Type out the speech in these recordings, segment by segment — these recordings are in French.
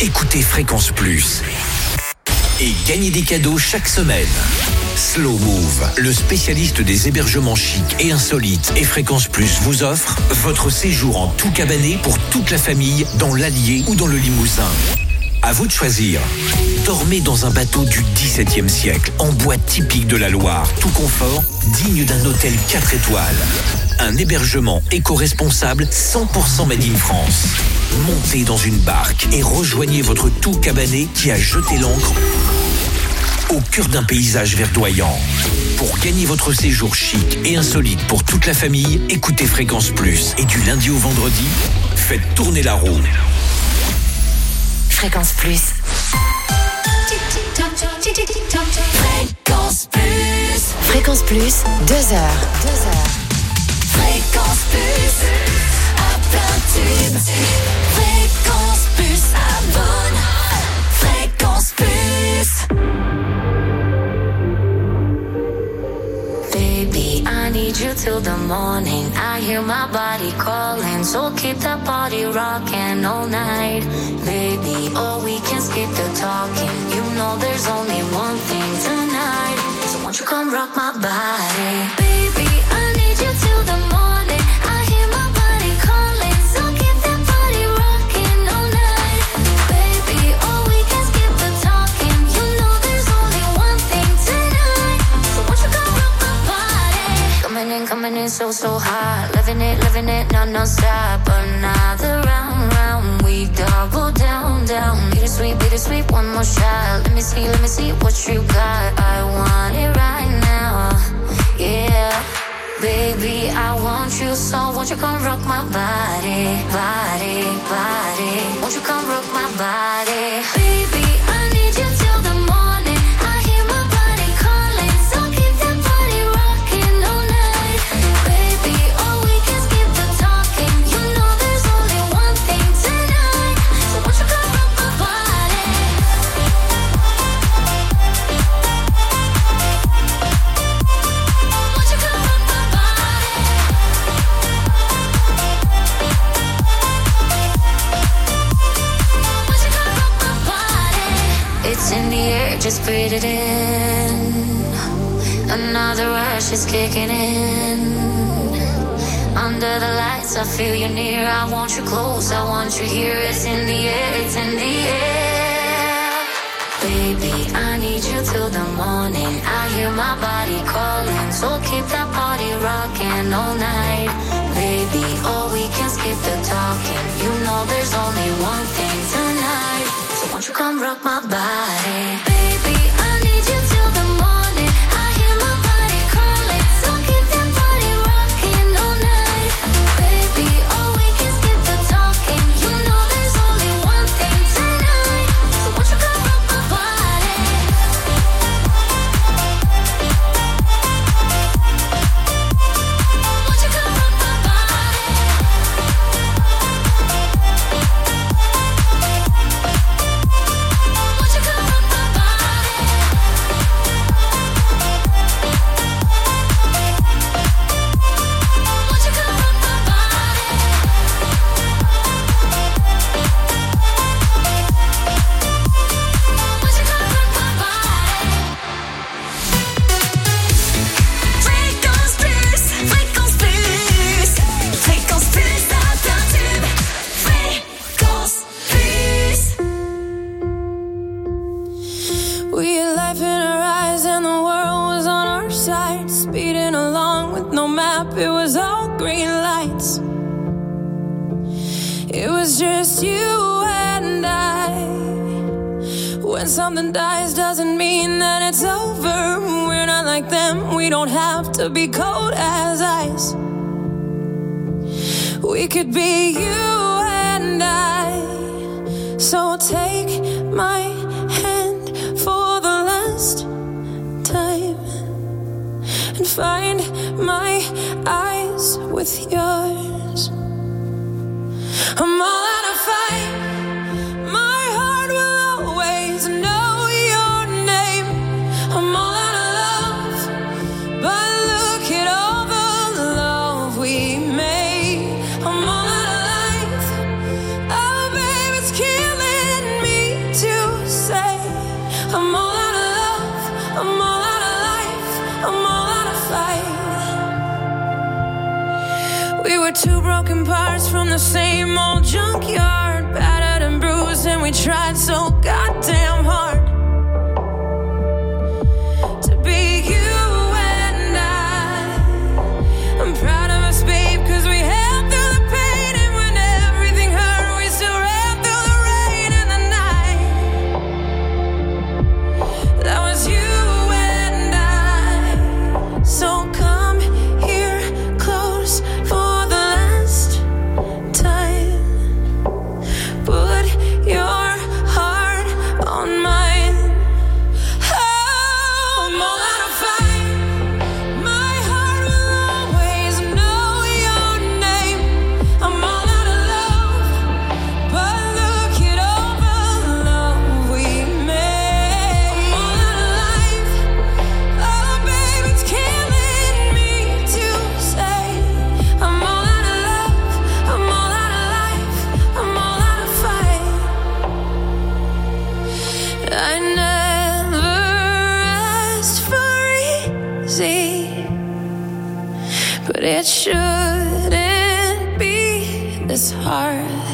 écoutez Fréquence Plus. Et gagnez des cadeaux chaque semaine. Slow Move, le spécialiste des hébergements chics et insolites, et Fréquence Plus vous offre votre séjour en tout cabané pour toute la famille dans l'Allier ou dans le Limousin. À vous de choisir. Dormez dans un bateau du XVIIe siècle, en bois typique de la Loire, tout confort, digne d'un hôtel 4 étoiles. Un hébergement éco-responsable 100% made in France. Montez dans une barque et rejoignez votre tout cabané qui a jeté l'ancre au cœur d'un paysage verdoyant. Pour gagner votre séjour chic et insolite pour toute la famille, écoutez Fréquence Plus. Et du lundi au vendredi, faites tourner la roue. Fréquence Plus. Fréquence Plus. Fréquence Plus, 2 heures. Fréquence Plus, à plein tube. Fréquence Plus, abonne. Fréquence Plus. Baby, I need you till the morning. I hear my body calling, so keep that body rocking all night. Baby, oh, we can skip the talking. You know there's only one thing tonight. So won't you come rock my body? Baby, I need you till the morning. I hear my body calling, so keep that body rocking all night. Baby, oh, we can skip the talking. You know there's only one thing tonight. So won't you come rock my body? Coming in so hot. Living it, no stop. Another round, we double down. Bittersweet, one more shot. Let me see what you got. I want it right now, yeah. Baby, I want you, so won't you come rock my body. Won't you come rock my body? Baby, I need you till the morning. I hear my body calling, so keep that body rocking all night. Baby, oh, we can skip the talking. You know there's only one thing tonight. So won't you come rock my body? Won't you come rock my body? Won't you come rock my body? It's in the air, just breathe it in. Another rush is kicking in. Under the lights, I feel you near. I want you close, I want you here. It's in the air, it's in the air. Baby, I need you till the morning. I hear my body calling, so keep that body rocking all night. Baby, oh, we can skip the talking. You know there's only one thing tonight. So won't you come rock my body? Baby, I need you till the morning. I hear my body calling, so keep that body rocking all night. Baby, oh, we can skip the talking. You know there's only one thing tonight. So won't you come rock my body? Won't you come rock my body? Won't you come rock my body? Won't you come rock my body? Won't you come rock my body? Fréquence Plus, Fréquence Plus, Fréquence Plus, à plein tube. Fréquence Plus. We had life in our eyes and the world was on our side. Speeding along with no map, it was all green lights. It was just you and I. When something dies doesn't mean that it's over. We're not like them, we don't have to be cold as ice. We could be you and I. So take my hand for the last time and find my eyes with yours. I'm all out of fight. My heart will always know your name. I'm all out of love, but look at all the love we made. I'm all out of life. Oh, baby, it's killing me two broken parts from the same old junkyard, battered and bruised, and we tried so goddamn hard to be you and I'm proud of us, babe, 'cause we held through the pain, and when everything hurt, we still ran through the rain and the night. That was you and I. So come here close for the last time. Put your heart on mine. Oh, I'm all out of fight. My heart will always know your name. I'm all out of love, but look it over the love we made. I'm all out of life. Oh, baby, it's killing me to say. I'm all out of love. I'm all out of life. I'm all out of fight. I never asked for easy, but it shouldn't be this hard.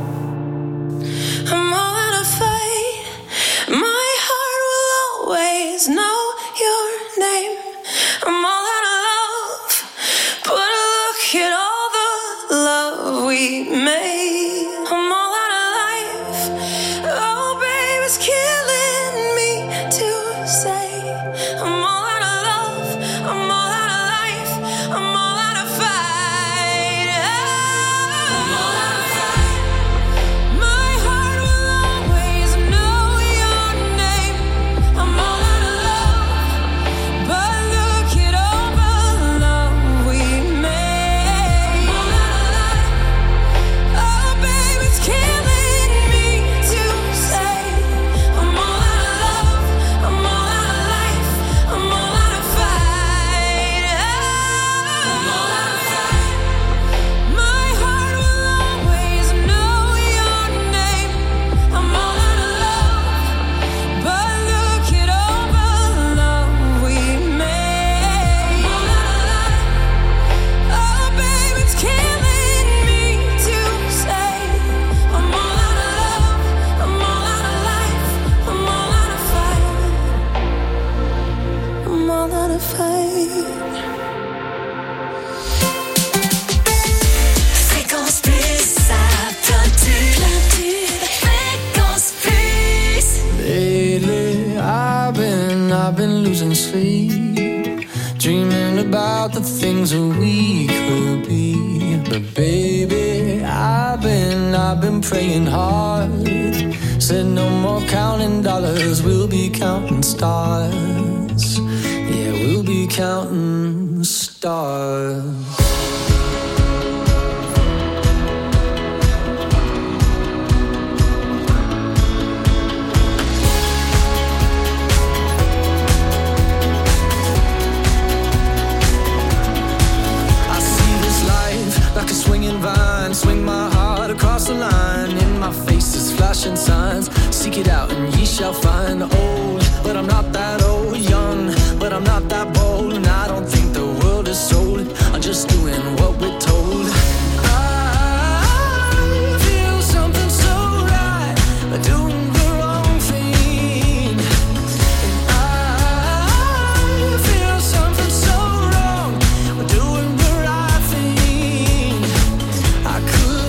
I'm all out of fight. My heart will always know your name. I'm all out of love, but look at all the love we made. I'm all out of life. Oh, babe, it's killing me to say. I'm all out of love. I'm all out of life. I'm all out of fight. I'm all out of fight. My heart will always know your name. I'm all out of love, but look it over the love we made. I'm all out of life. Oh, baby, it's killing me to say. I'm all out of love. I'm all out of life. I'm all out of fight. I'm all out of fight. My heart will always know your name. I'm all out of love, but look it over the love we made. I'm all out of life. Oh, baby, it's killing me to say. I'm all out of love. I'm all out of life. I'm all out of fight. I'm all out of fight. Fréquence Plus, ça plein tube. Fréquence Plus. Lately, I've been losing sleep, dreaming about the things that we could be. But baby, I've been praying hard. Said no more counting dollars, we'll be counting stars. Yeah, we'll be counting stars. I see this life like a swinging vine, swing my heart across the line. In my face is flashing signs, seek it out and ye shall find. Old, but I'm not that old. Young, but I'm not that bold. And I don't think the world is sold. I'm just doing what we're told. I feel something so right, doing the wrong thing. And I feel something so wrong, doing the right thing. I could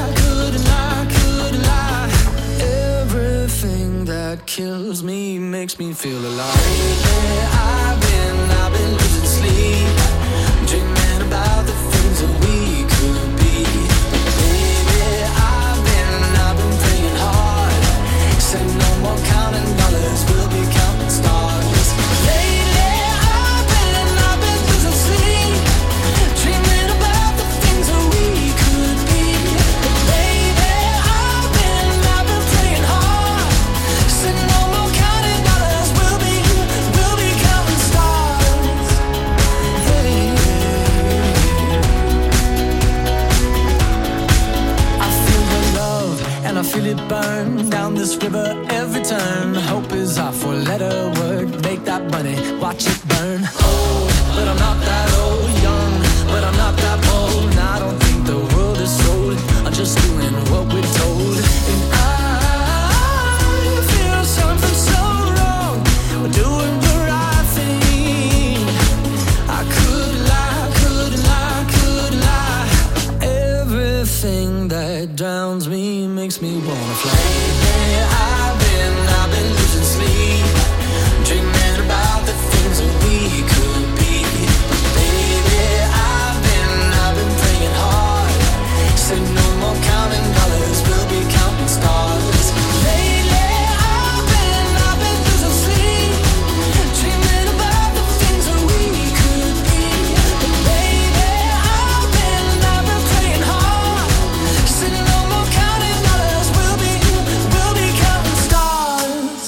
lie. Everything that kills me makes me feel alive. Lately, I've been losing sleep, dreaming about the things that we could be. Baby, I've been praying hard. Said no more counting dollars, we'll be counting stars. Lately, I've been losing sleep, dreaming about the things that we could be. Baby, I've been praying hard. Said no more counting dollars, we'll be counting stars. Hey. I feel the love and I feel it burn down this river every turn. Hope is our four-letter word. Make that money, watch it burn. Old, but I'm not that old. Young, but I'm not that bold. And I don't think the drowns me, makes me wanna fly. I've been losing sleep, dreaming about the things that we could be. Baby, I've been praying hard, said no more counting dollars, we'll be counting stars. Lately, I've been losing sleep, dreaming about the things that we could be. Baby, I've been praying hard, said no more counting dollars, we'll be counting stars.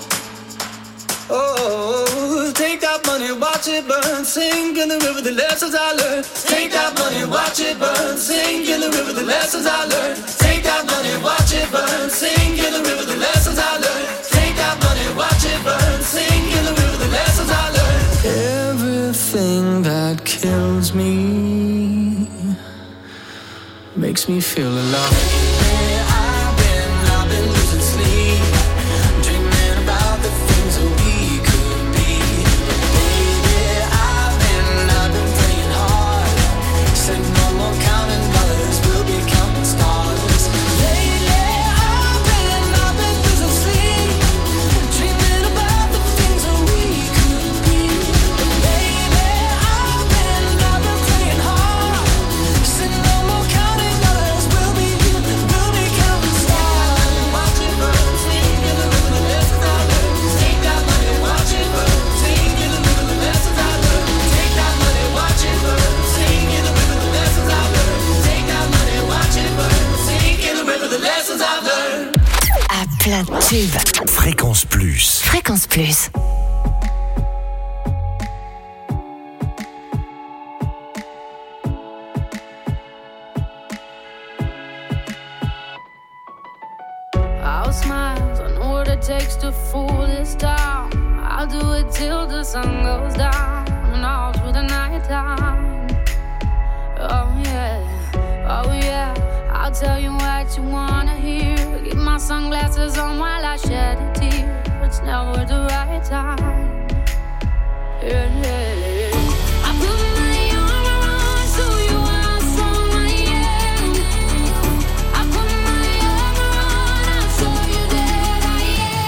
Oh, take that money, watch it burn, sink in the river, the lessons I learned. Take that money, watch it burn, sink in the river, the lessons I learned. Take that money, watch it burn, sink in the river, the lessons I learned. Take that money, watch it burn, sink in the river, the lessons I learned. Everything that kills me makes me feel alive. I've been losing sleep, dreaming about the things that we could be. Baby, I've been praying hard, said no more counting dollars, we'll be counting stars. Lately, I've been losing sleep, dreaming about the things that we could be. Baby, I've been praying hard, said no more counting dollars, we'll be counting stars. Watch it burn, sing in the river, the lessons I learned. Take that money, watch it burn, sing in the river, the lessons I learned. Take that money, watch it burn, sing in the river, the lessons I learned. Take that money, watch it burn, sing in the river, the lessons I've learned. À plein de tubes. Fréquence Plus. Fréquence Plus. I'll smile, I know what it takes to fool this town. I'll do it till the sun goes down and all through the night time. Oh yeah, I'll tell you what you wanna hear. Keep my sunglasses on while I shed a tear. It's never the right time. Yeah. I put my arm around so you are strong I am. I put my arm around, I show you that I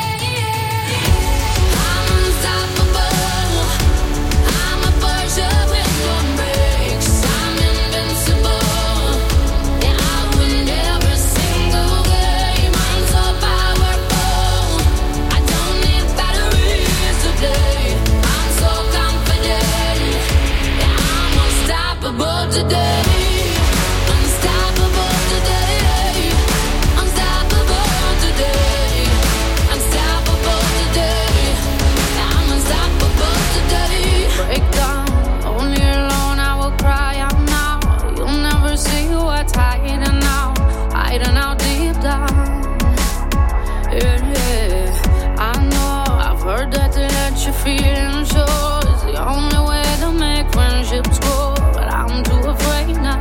am. I'm unstoppable. I'm a Porsche with no brakes. I'm invincible. Yeah, I win every single game. I'm so powerful. I don't need batteries to play. I'm so confident. Yeah, I'm unstoppable today. Unstoppable today. Unstoppable today. Unstoppable today. I'm unstoppable today. Break down, only alone I will cry out now. You'll never see what's hiding out deep down. Yeah. I know, I've heard that to let your feelings show is the only way to make friendships grow, but I'm too afraid now.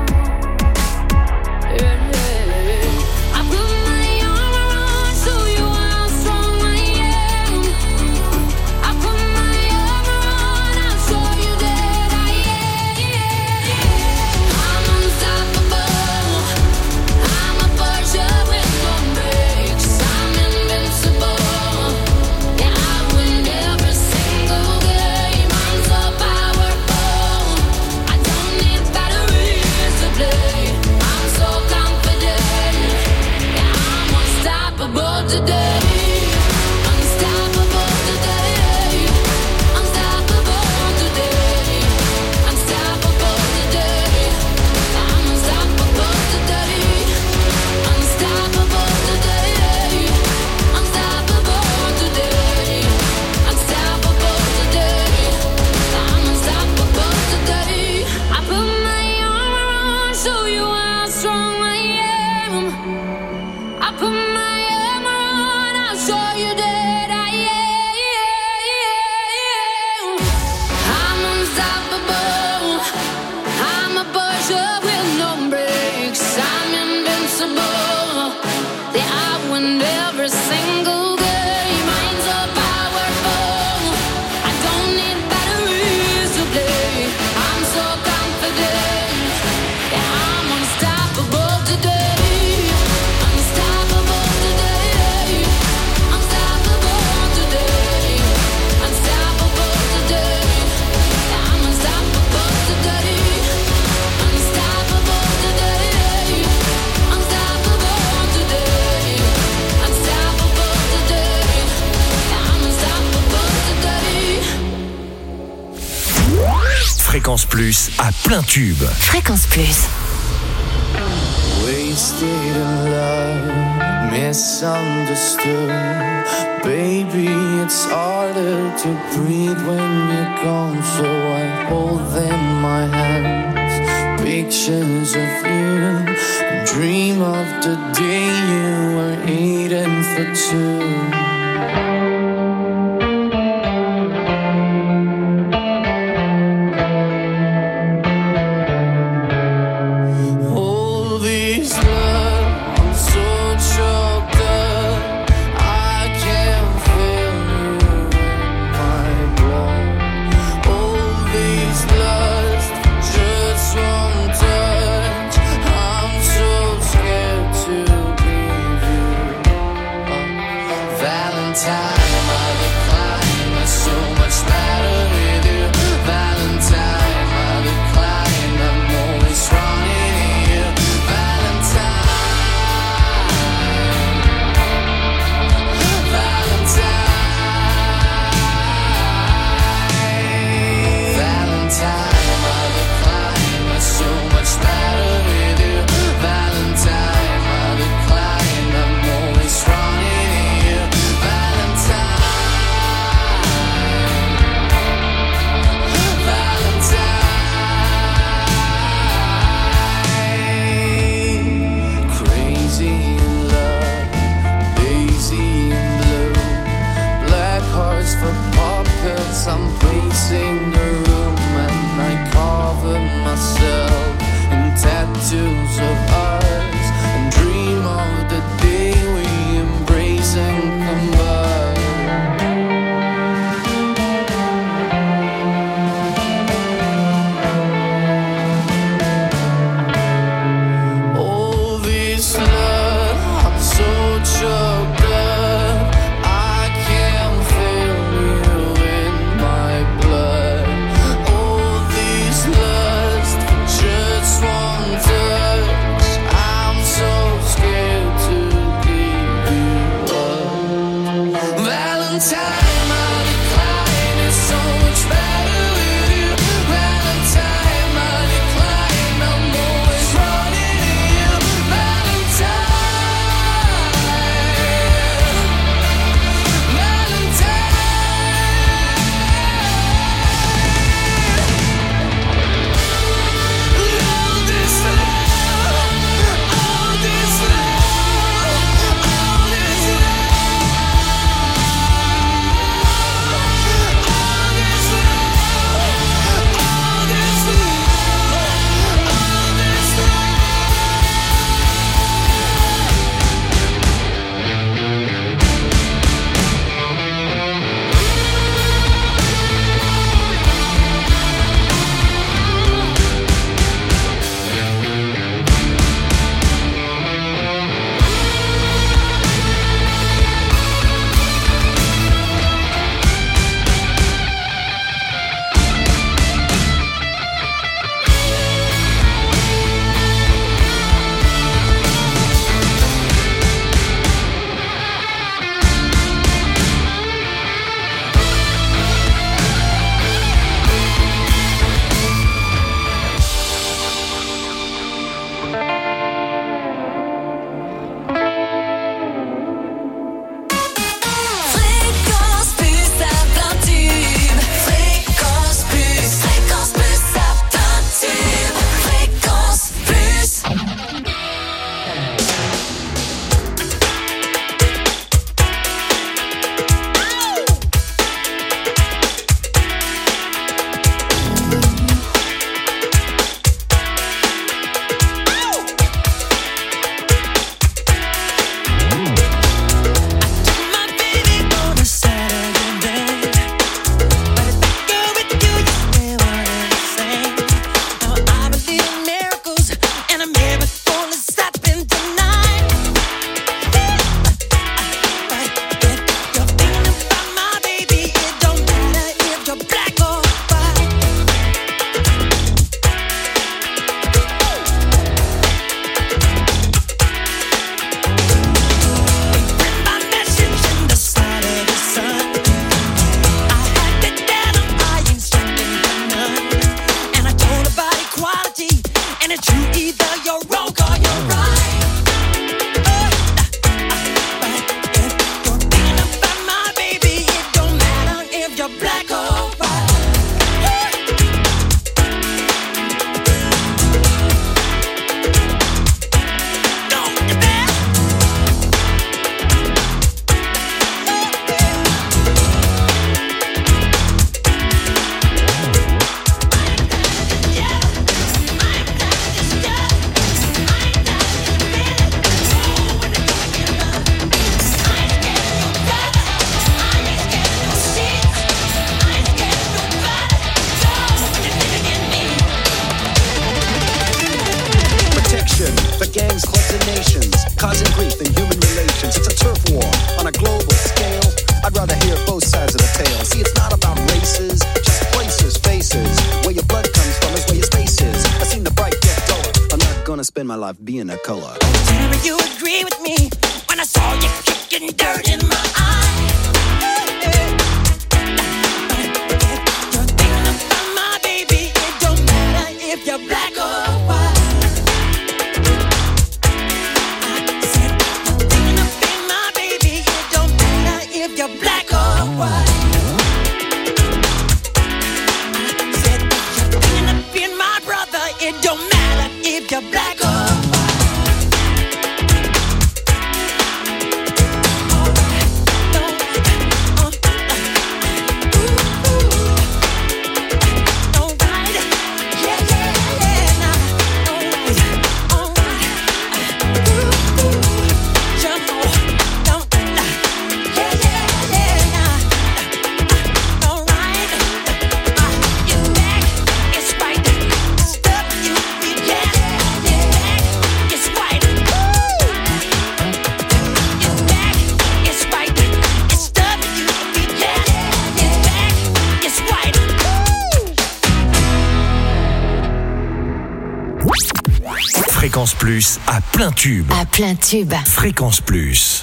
Yeah. I put my arm around so you how strong I am. I put my arm around, I'll show you that I am. I'm unstoppable. I'm a Porsche with no brakes. I'm invincible. Yeah, I win every single Fréquence Plus à plein tube. Fréquence Plus. Wasted in love, misunderstood. Baby, it's harder to breathe when you're gone. So I hold in my hands pictures of you. Dream of the day you were eating for two. That nations. It's a turf war on a global scale. I'd rather hear both sides of the tale. See, it's not about races, just places, faces. Where your blood comes from is where your space is. I've seen the bright get duller. I'm not gonna spend my life being a color. Tell me you agree with me when I saw you kicking dirt in my eye. You're thinking about my baby. It don't matter if you're black or white. I said you're thinking about my baby. It don't matter if you're black or white. I said you're thinking about my brother. It don't matter if you're black or white. Fréquence Plus à plein tube. À plein tube. Fréquence Plus.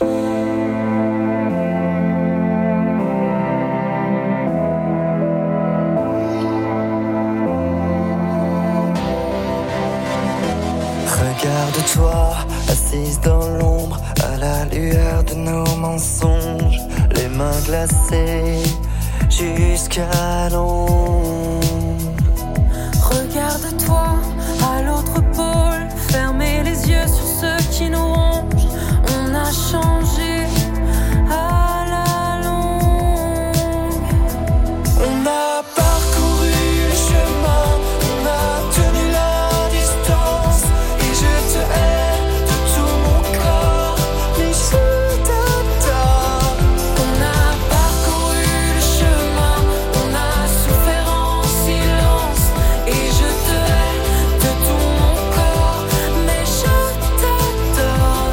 Regarde-toi, assise dans l'ombre, à la lueur de nos mensonges, les mains glacées jusqu'à l'ombre. Regarde-toi à l'autre pôle, fermez les yeux sur ceux qui nous rongent. On a changé à la longue. On a parcouru le chemin, on a tenu la distance, et je te hais de tout mon corps, mais je t'adore. On a parcouru le chemin, on a souffert en silence, et je te hais de tout mon corps, mais je t'adore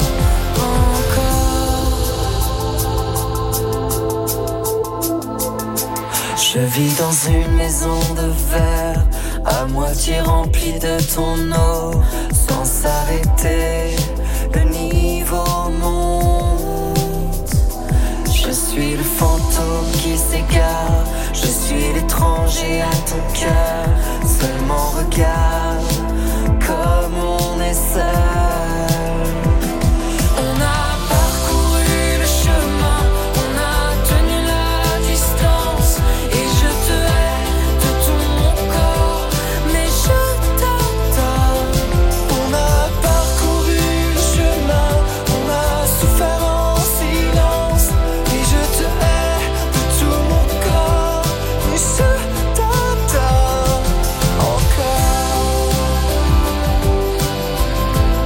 encore. Je vis dans une maison de verre, à moitié remplie de ton eau, sans s'arrêter, le niveau monte. Je suis le fantôme qui s'égare, je suis l'étranger à ton cœur. Seulement regarde comme on est seul. On a parcouru le chemin, on a tenu la distance, et je te hais de tout mon corps, mais je t'adore. On a parcouru le chemin, on a souffert en silence, et je te hais de tout mon corps, mais je t'adore encore.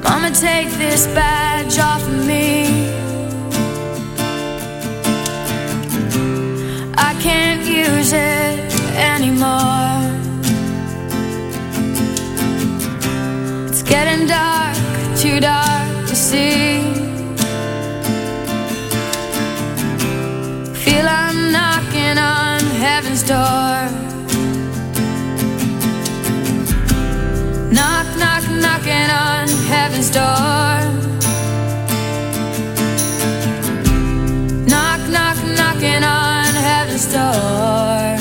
Mama, take this badge off of me. I can't use it anymore. It's getting dark, too dark to see. Feel I'm knocking on heaven's door. Knock, knock, knocking on heaven's door. Knock, knock, knocking on heaven's door.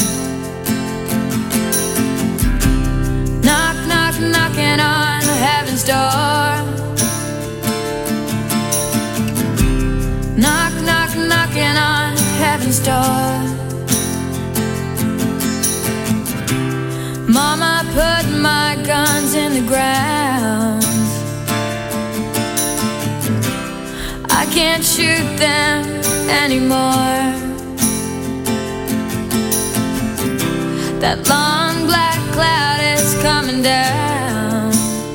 Knock, knock, knocking on heaven's door. Knock, knock, knocking on heaven's door. Mama, put my guns in the ground. I can't shoot them anymore. That long black cloud is coming down.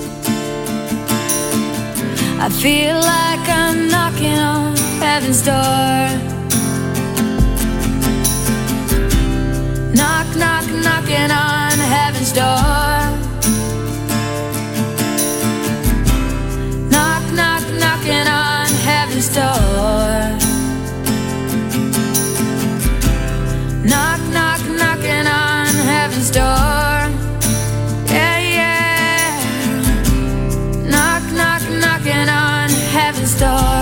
I feel like I'm knocking on heaven's door. Knock, knock, knocking on heaven's door. Knock, knock, knocking on heaven's door. Knock, knock, knocking on heaven's door. Yeah, yeah. Knock, knock, knocking on heaven's door.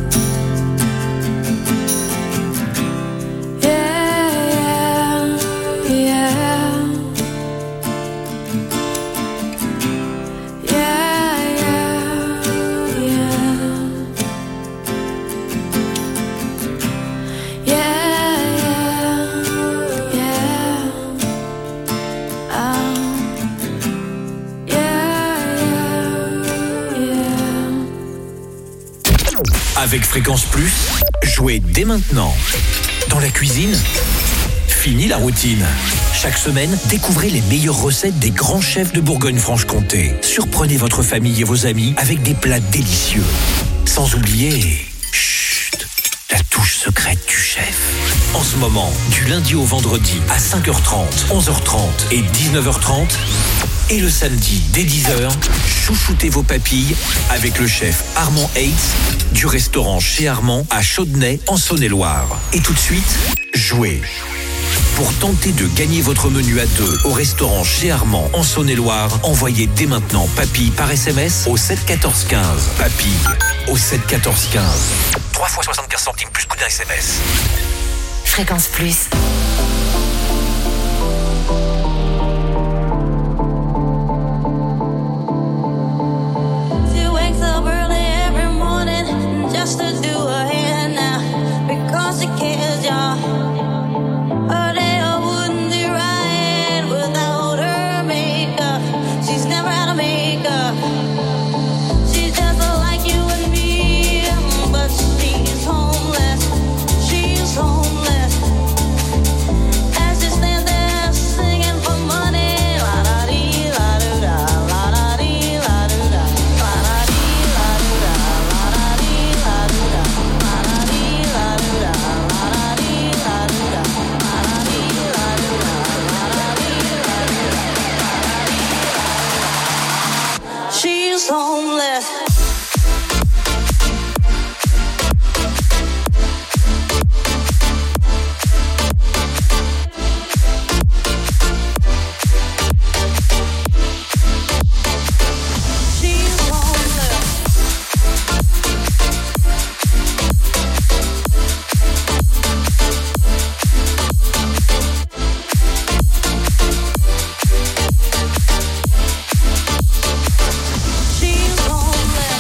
Avec Fréquence Plus, jouez dès maintenant. Dans la cuisine, fini la routine. Chaque semaine, découvrez les meilleures recettes des grands chefs de Bourgogne-Franche-Comté. Surprenez votre famille et vos amis avec des plats délicieux. Sans oublier, chut, la touche secrète du chef. En ce moment, du lundi au vendredi à 5h30, 11h30 et 19h30, et le samedi dès 10h, chouchoutez vos papilles avec le chef Armand Hates du restaurant Chez Armand à Chaudenay en Saône-et-Loire. Et tout de suite, jouez. Pour tenter de gagner votre menu à 2 au restaurant Chez Armand en Saône-et-Loire, envoyez dès maintenant papilles par SMS au 7 14 15. Papilles au 7 14 15. 3 fois 75 centimes plus coût d'un SMS. Fréquence Plus. Just to do her hair now, because she cares, y'all. Her day wouldn't be right without her makeup. She's never had a makeup. She's just like you and me, but she's homeless. She's homeless. As she stands there singing for money, la da dee la do da, la da dee la do da, la da dee la do da, la da dee la do da, la da dee la do da, la da dee la do da, la da dee la do da, la da dee la do da. She's homeless. She's homeless. She's homeless.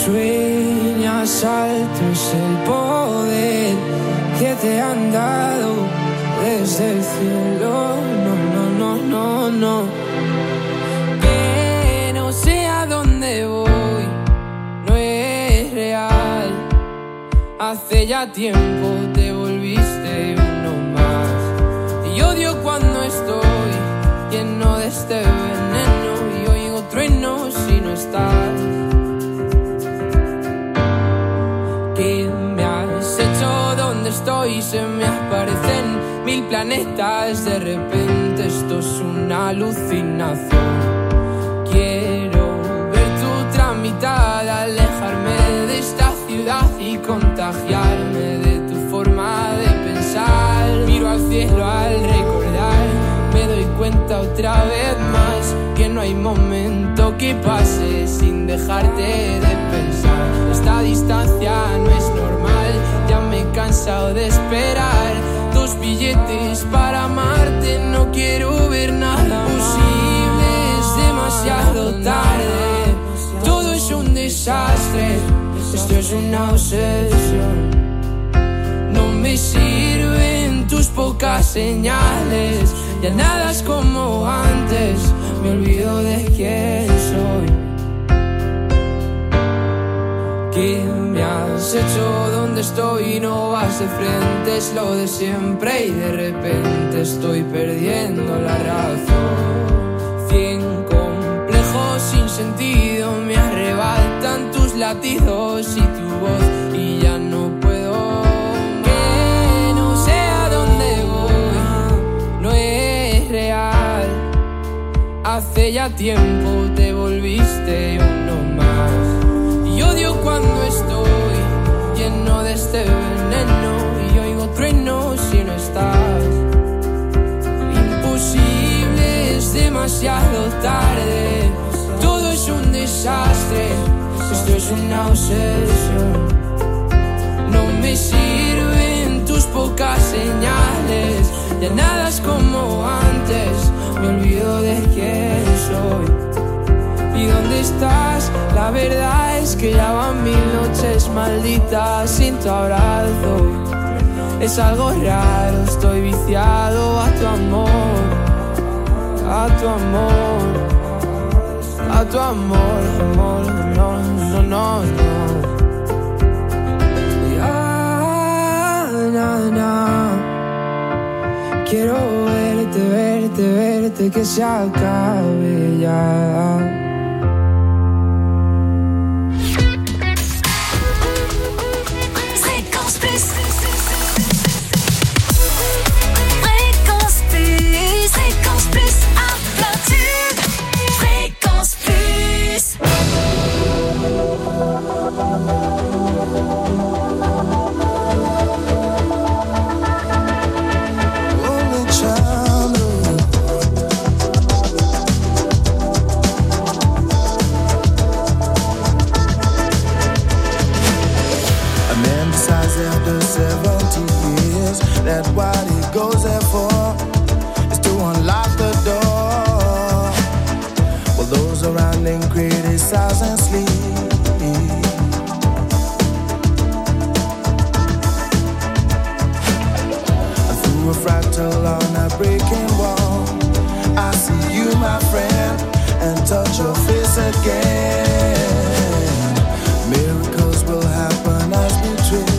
sueñas alto es el poder que te han dado desde el cielo. No. Que no sé a dónde voy, no es real. Hace ya tiempo te volviste uno más. Y odio cuando estoy lleno de este veneno y oigo truenos si no estás. ¿Qué me has hecho? ¿Dónde estoy? Se me aparecen 1000 planetas. De repente esto es una alucinación. Quiero ver tu tramitada, alejarme de esta ciudad y contagiarme de tu forma de pensar. Miro al cielo al recordar, me doy cuenta otra vez más que no hay momento que pase sin dejarte de pensar. Esta distancia no es normal, ya me he cansado de esperar. 2 billetes para amarte, no quiero ver nada posible, es demasiado tarde. Todo es un desastre, esto es una obsesión. No me sirven tus pocas señales, ya nada es como antes, me olvido de quién soy. ¿Qué me has hecho? ¿Dónde estoy? No vas de frente, es lo de siempre y de repente estoy perdiendo la razón. 100 complejos sin sentido me arrebatan tus latidos y tu voz y ya no puedo. Que no sé a dónde voy, no es real. Hace ya tiempo te volviste uno más. Y odio cuando estoy lleno de este veneno y oigo truenos si no estás. Imposible, es demasiado tarde. Todo es un desastre, esto es una obsesión. No me sirven tus pocas señales, ya nada es como antes, me olvido de quién soy. ¿Y dónde estás? La verdad es que ya van 1000 noches malditas sin tu abrazo. Es algo raro, estoy viciado a tu amor, a tu amor, a tu amor, amor, no. Quiero verte, que se acabe ya. That what he goes there for is to unlock the door, while those around him criticize and sleep. And through a fractal on a breaking wall, I see you, my friend, and touch your face again. Miracles will happen as we dream.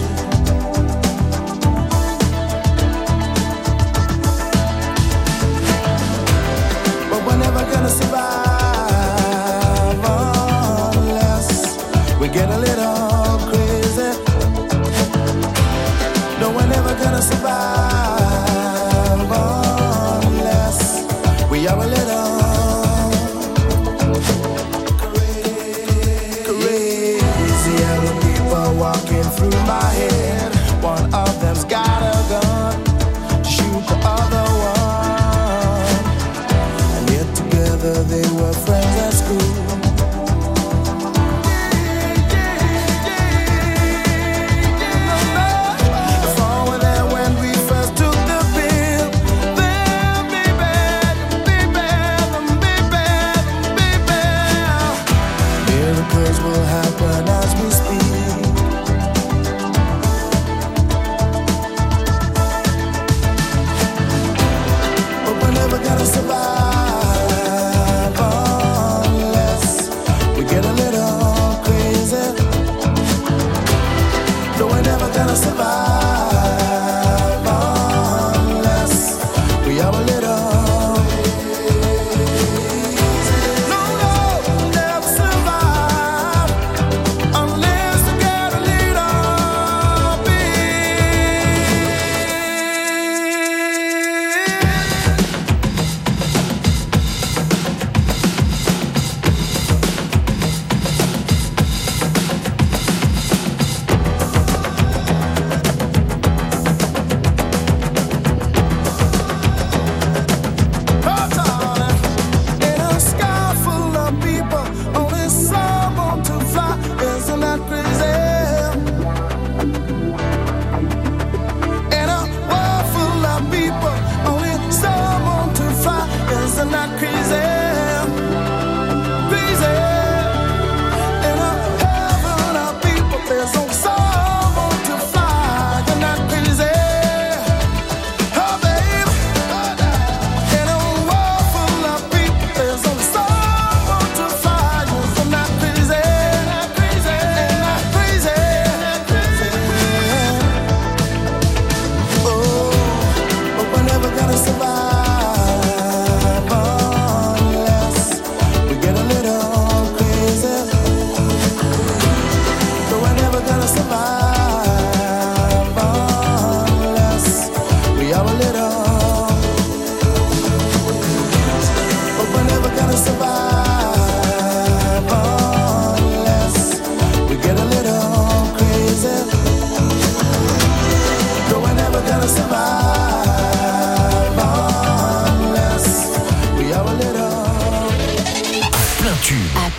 Gonna survive unless we get a little crazy. No, we're never gonna survive unless we are a little crazy. Yellow people walking through my head. One of them's got a gun to shoot the other one. They were friends at school. If all were there when we first took the pill, then baby. Miracles will happen as we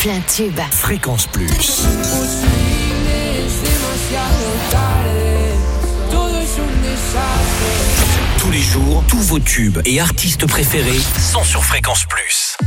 plein tube. Fréquence Plus. Tous les jours, tous vos tubes et artistes préférés sont sur Fréquence Plus.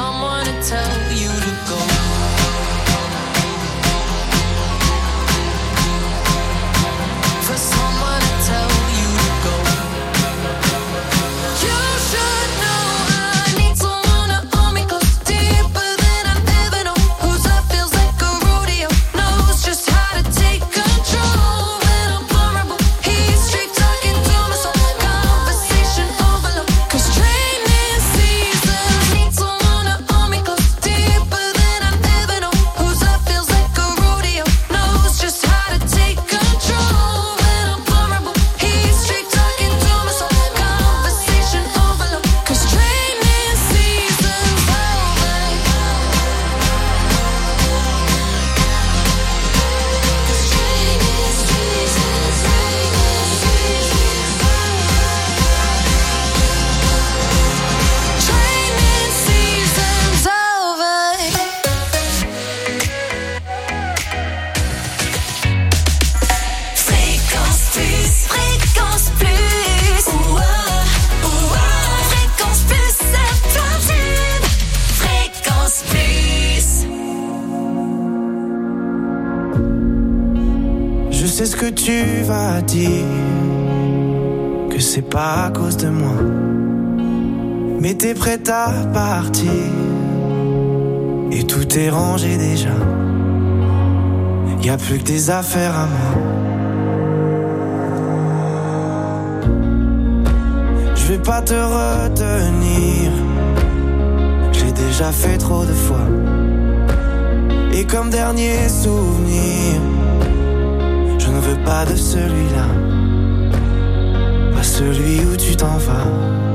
someone to tell you to go. For someone to tell you to go. You should know I need someone to hold me close, deeper than I've ever known. Whose love feels like a rodeo, knows just how to take control. When I'm vulnerable, he's straight talking to my soul. Conversation overload, 'cause training seasons. Need someone to hold me close, deeper than I've ever known. Whose love feels like a rodeo, knows just how to take control. When I'm vulnerable, he's straight talking to my soul. Conversation overload, 'cause training seasons over. Training seasons over. Fréquence plus, fréquence plus. Fréquence plus, c'est platine. Fréquence plus. Je sais ce que tu vas dire, que c'est pas à cause de moi, mais t'es prête à partir, et tout est rangé déjà. Y a plus que des affaires à moi. Je vais pas te retenir, j'ai déjà fait trop de fois. Et comme dernier souvenir, je ne veux pas de celui-là, pas celui où tu t'en vas.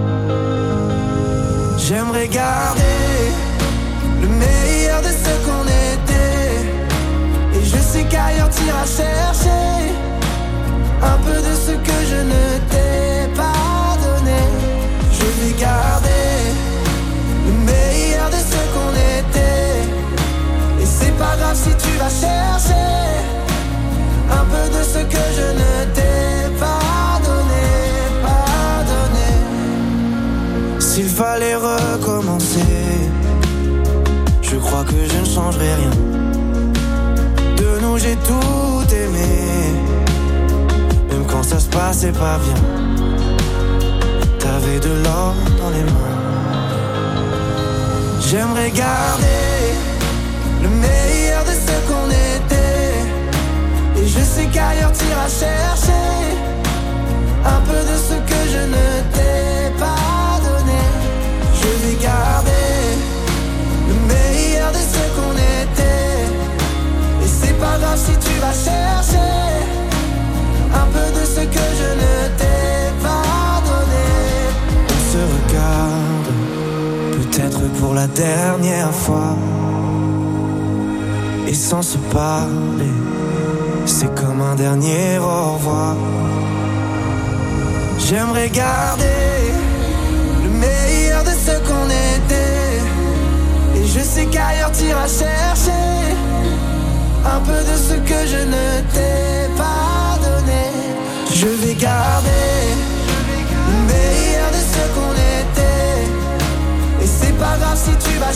J'aimerais garder le meilleur de ce qu'on était, et je sais qu'ailleurs t'iras chercher un peu de ce que je ne t'ai pas donné. Je vais garder le meilleur de ce qu'on était, et c'est pas grave si tu vas chercher un peu de ce que je ne t'ai pas donné, pas donné. S'il fallait recommencer, je crois que je ne changerai rien. De nous j'ai tout aimé, même quand ça se passait pas bien. T'avais de l'or dans les mains. J'aimerais garder le meilleur de ce qu'on était, et je sais qu'ailleurs t'iras chercher un peu de ce que je ne t'ai pas donné. Je vais garder le meilleur de ce qu'on était, et c'est pas grave si tu vas chercher un peu de ce que je ne t'ai pas donné. On se regarde, peut-être pour la dernière fois, et sans se parler, c'est comme un dernier au revoir. J'aimerais garder le meilleur de ce qu'on était, et je sais qu'ailleurs t'iras chercher un peu de ce que je ne t'ai pas donné. Je vais garder le meilleur de ce qu'on était, et c'est pas grave si tu vas